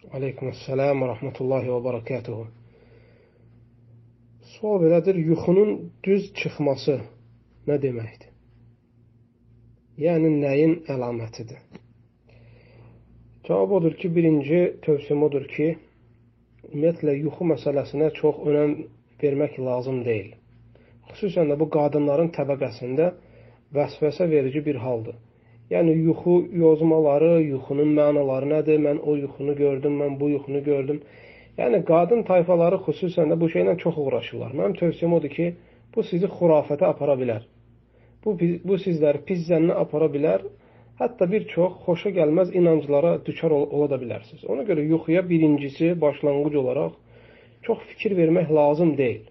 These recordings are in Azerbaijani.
Aleykümselam və rahmetullahi və barakatuhu. Sual belədir, yuxunun düz çıxması nə deməkdir? Yəni, nəyin əlamətidir? Cavab odur ki, birinci tövsiyəm odur ki, ümumiyyətlə, yuxu məsələsinə çox önəm vermək lazım deyil. Xüsusən də bu qadınların təbəqəsində vəsvəsə verici bir haldır. Yəni, yuxu yozmaları, yuxunun mənaları nədir? Mən o yuxunu gördüm, mən bu yuxunu gördüm. Yəni, qadın tayfaları xüsusən də bu şeylə çox uğraşırlar. Mənim tövsiyəm odur ki, bu sizi xurafətə apara bilər. Bu sizləri pis zənnə apara bilər. Hətta bir çox xoşa gəlməz inanclara düçar ola da bilərsiniz. Ona görə yuxuya birincisi, başlanğıc olaraq çox fikir vermək lazım deyil.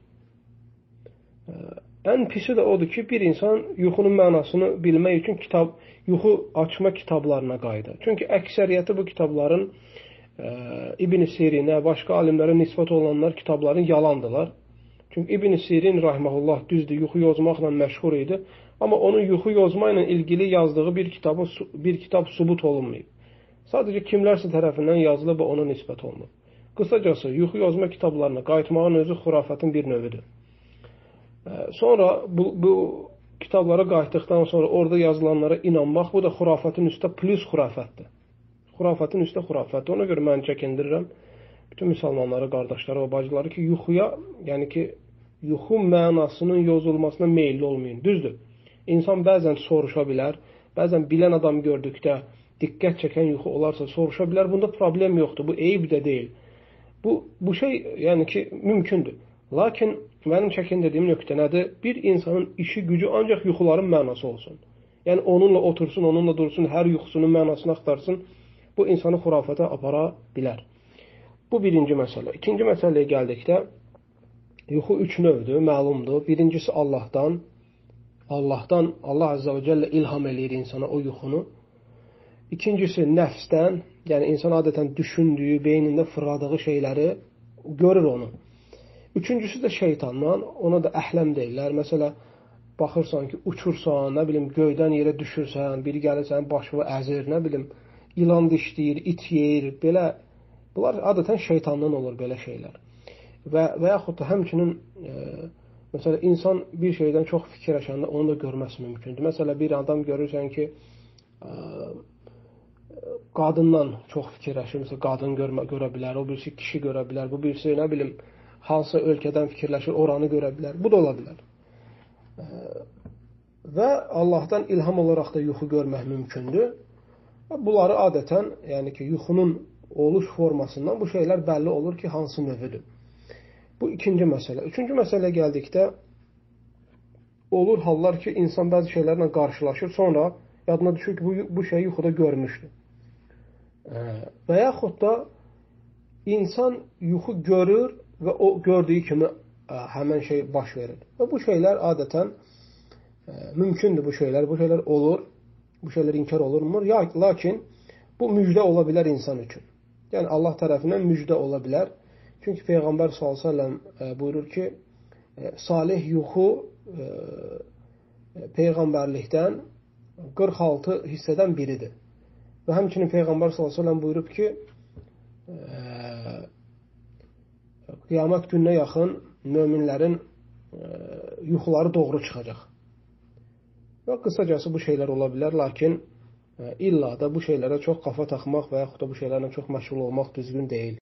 Ən pisi də odur ki, bir insan yuxunun mənasını bilmək üçün yuxu açma kitablarına qayıdır. Çünki əksəriyyəti bu kitabların İbn Sirinə, başqa alimlərə nisbət olanlar kitabların yalandılar. Çünki İbn Sirin rahmehullah düzdür, yuxu yozmaqla məşğul idi, amma onun yuxu yozma ilə ilgili yazdığı bir kitab sübut olunmayıb. Sadəcə kimlərsə tərəfindən yazılıb və ona nisbət olunub. Qısacası, yuxu yozma kitablarına qayıtmağın özü xurafətin bir növüdür. Sonra bu kitablara qayıtdıqdan sonra orada yazılanlara inanmaq, bu da xurafətin üstə plus xurafətdir. Xurafətin üstə xurafətdir. Ona görə mən çəkindirirəm bütün müsəlmanları, qardaşları və bacıları ki, yuxuya, yəni ki, yuxu mənasının yozulmasına meyilli olmayın. Düzdür, insan bəzən soruşa bilər, bəzən bilən adam gördükdə diqqət çəkən yuxu olarsa soruşa bilər, bunda problem yoxdur, bu eyib də deyil. Bu şey, yəni ki, mümkündür. Lakin mənim çəkindirdiyim nöqtə nədir? Bir insanın işi, gücü ancaq yuxuların mənası olsun. Yəni onunla otursun, onunla dursun, hər yuxusunun mənasını axtarsın, bu insanı xurafata apara bilər. Bu birinci məsələ. İkinci məsələyə gəldikdə, yuxu üç növdür, məlumdur. Birincisi Allahdan, Allah Azza və Cəllə ilham eləyir insana o yuxunu. İkincisi nəfsdən, yəni insan adətən düşündüyü, beynində fırladığı şeyləri görür onu. Üçüncüsü də şeytandan, ona da əhləm deyirlər. Məsələ, baxırsan ki, uçursan, nə bilim, göydən yerə düşürsən, biri gəlir sənin başını əzir, nə bilim, ilan dişləyir, it yeyir, belə, bunlar adətən şeytandan olur belə şeylər. Və yaxud da həmçinin, məsələ, insan bir şeydən çox fikirləşəndə onu da görməsi mümkündür. Məsələ, bir adam görürsən ki, qadından çox fikirləşir, məsələ, qadın görə bilər, o birisi kişi görə bilər, bu birisi, nə bilim, hansı ölkədən fikirləşir, oranı görə bilər. Bu da ola bilər. Və Allahdan ilham olaraq da yuxu görmək mümkündür. Bunları adətən, yəni ki, yuxunun oluş formasından bu şeylər bəlli olur ki, hansı növüdür. Bu ikinci məsələ. Üçüncü məsələyə gəldikdə, olur hallar ki, insan bəzi şeylərlə qarşılaşır, sonra yadına düşür ki, bu şeyi yuxuda görmüşdür. Və yaxud da insan yuxu görür və o gördüyü kimi həmən şey baş verir. Və bu şeylər adətən mümkündür bu şeylər olur, bu şeylər inkar olunmur. Lakin bu müjdə ola bilər insan üçün. Yəni Allah tərəfindən müjdə ola bilər. Çünki Peyğəmbər s.ə.v buyurur ki, salih yuxu Peyğəmbərlikdən 46 hissədən biridir. Və həmçinin Peyğəmbər s.ə.v buyurub ki, qiyamət gününə yaxın möminlərin yuxuları doğru çıxacaq. Və qısacası bu şeylər ola bilər, lakin illa da bu şeylərə çox qafa taxmaq və yaxud da bu şeylərlə çox məşğul olmaq düzgün deyil.